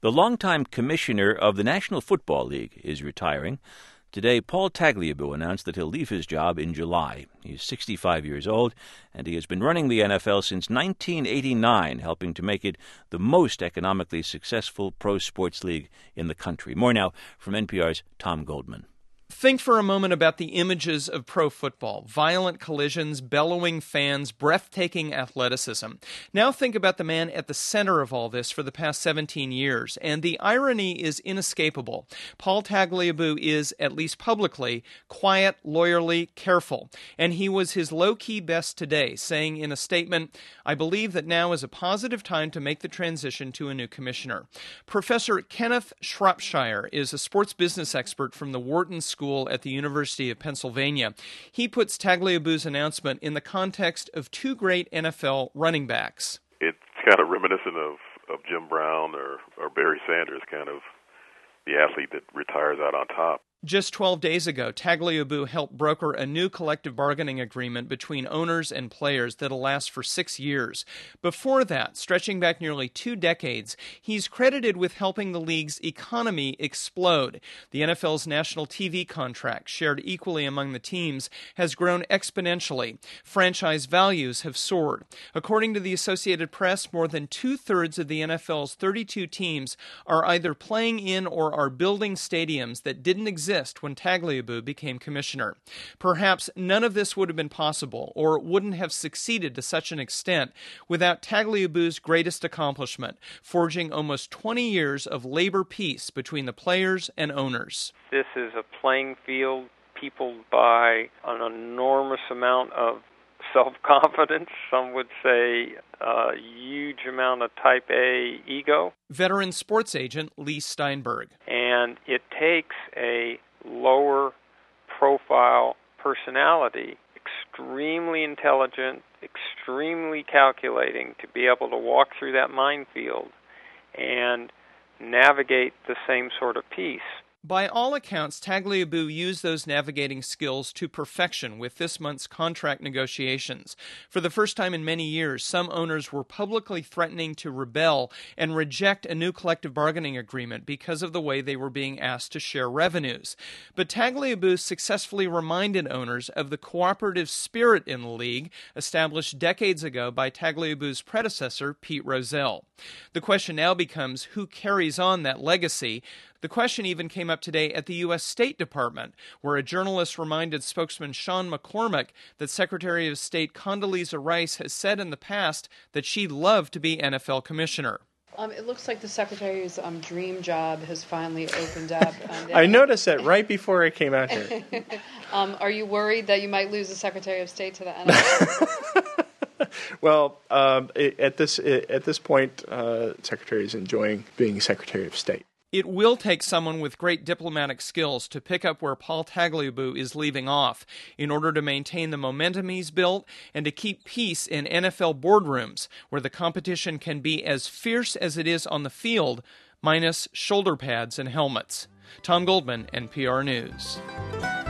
The longtime commissioner of the National Football League is retiring. Today, Paul Tagliabue announced that he'll leave his job in July. He's 65 years old, and he has been running the NFL since 1989, helping to make it the most economically successful pro sports league in the country. More now from NPR's Tom Goldman. Think for a moment about the images of pro football: violent collisions, bellowing fans, breathtaking athleticism. Now think about the man at the center of all this for the past 17 years, and the irony is inescapable. Paul Tagliabue is, at least publicly, quiet, lawyerly, careful, and he was his low-key best today, saying in a statement, "I believe that now is a positive time to make the transition to a new commissioner." Professor Kenneth Shropshire is a sports business expert from the Wharton School at the University of Pennsylvania. He puts Tagliabue's announcement in the context of two great NFL running backs. It's kind of reminiscent of Jim Brown or Barry Sanders, kind of the athlete that retires out on top. Just 12 days ago, Tagliabue helped broker a new collective bargaining agreement between owners and players that'll last for 6 years. Before that, stretching back nearly 2 decades, he's credited with helping the league's economy explode. The NFL's national TV contract, shared equally among the teams, has grown exponentially. Franchise values have soared. According to the Associated Press, more than 2/3 of the NFL's 32 teams are either playing in or are building stadiums that didn't exist when Tagliabue became commissioner. Perhaps none of this would have been possible or wouldn't have succeeded to such an extent without Tagliabue's greatest accomplishment, forging almost 20 years of labor peace between the players and owners. This is a playing field peopled by an enormous amount of self-confidence, some would say a huge amount of type A ego. Veteran sports agent Lee Steinberg. And it takes a lower profile personality, extremely intelligent, extremely calculating, to be able to walk through that minefield and navigate the same sort of peace. By all accounts, Tagliabue used those navigating skills to perfection with this month's contract negotiations. For the first time in many years, some owners were publicly threatening to rebel and reject a new collective bargaining agreement because of the way they were being asked to share revenues. But Tagliabue successfully reminded owners of the cooperative spirit in the league, established decades ago by Tagliabue's predecessor, Pete Rozelle. The question now becomes who carries on that legacy. The question even came up today at the U.S. State Department, where a journalist reminded spokesman Sean McCormick that Secretary of State Condoleezza Rice has said in the past that she'd love to be NFL commissioner. It looks like the Secretary's dream job has finally opened up. I noticed that right before I came out here. Are you worried that you might lose the Secretary of State to the NFL? Well, at this point, Secretary is enjoying being Secretary of State. It will take someone with great diplomatic skills to pick up where Paul Tagliabue is leaving off in order to maintain the momentum he's built and to keep peace in NFL boardrooms where the competition can be as fierce as it is on the field, minus shoulder pads and helmets. Tom Goldman, NPR News.